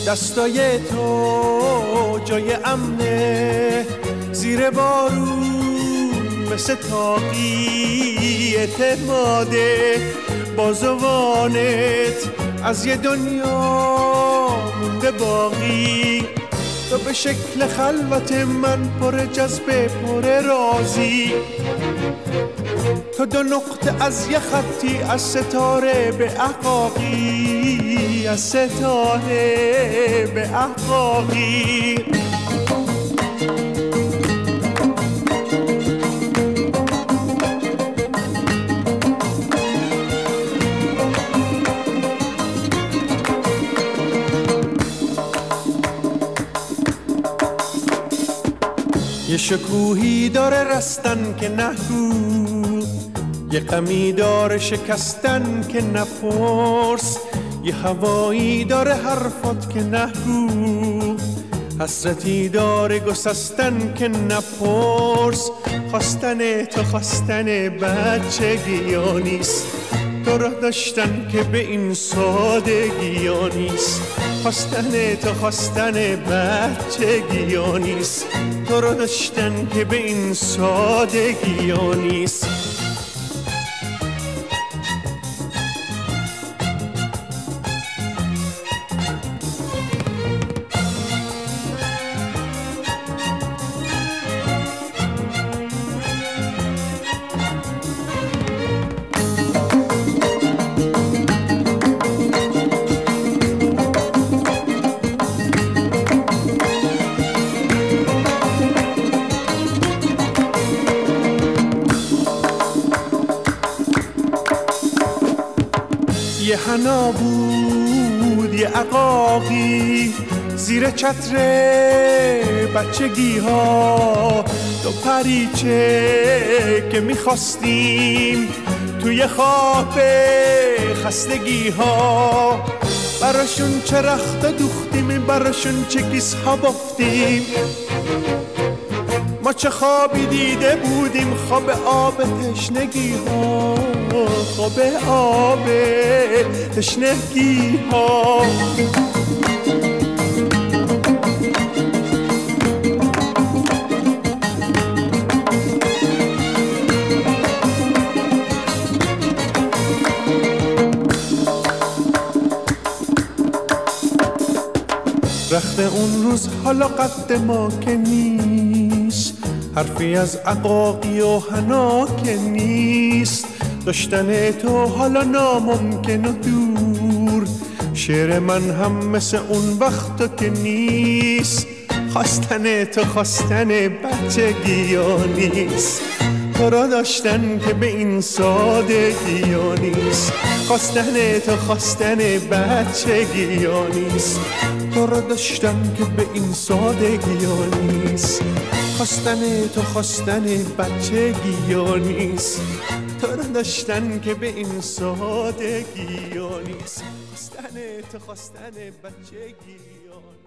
دستای تو جای امنه، زیر بارون مثل تاقی اعتماده، بازوانت از یه دنیا مونده باقی. تو به شکل خلوت من پر جذبه پر رازی، تو دو نقطه از یه خطی از ستاره به احقاقی، از ستاره به احقاقی. یه شکوهی داره رستن که نگو، یه غمی داره شکستن که نپرس، یه هوایی داره حرفات که نگو، حسرتی داره گسستن که نپرس. خواستن تو خواستن بچگی ها نیست، تو را داشتن که به این سادگی ها نیست. خواستن تو خواستن بچگی ها نیست، تو را داشتن که به این سادگی ها نیست. یه حنا بود یه عقاقی زیر چتر بچگی ها، دو پریچه که میخواستیم توی خواب خستگی ها. براشون چه رخت دوختیم، براشون چه کیس ها بافتیم. ما چه خوابی دیده بودیم، خواب آب تشنگی ها، خواب آب تشنگی ها. رخت اون روز حالا قد ما که نیست، حرفی از عقاقی و حنا که نیست. داشتن تو حالا ناممکن و دور، شعر من هم مثل اون وقتا که نیست. خواستن تو خواستن بچگی ها نیست، تو را داشتن که به این سادگی ها نیست. خواستن تو خواستن بچگی ها نیست، تو را داشتن که به این سادگی ها نیست. خواستن تو خواستن بچگی ها نیست، تو را داشتن که به این سادگی ها نیست. خواستن تو خواستن بچگی ها نیست.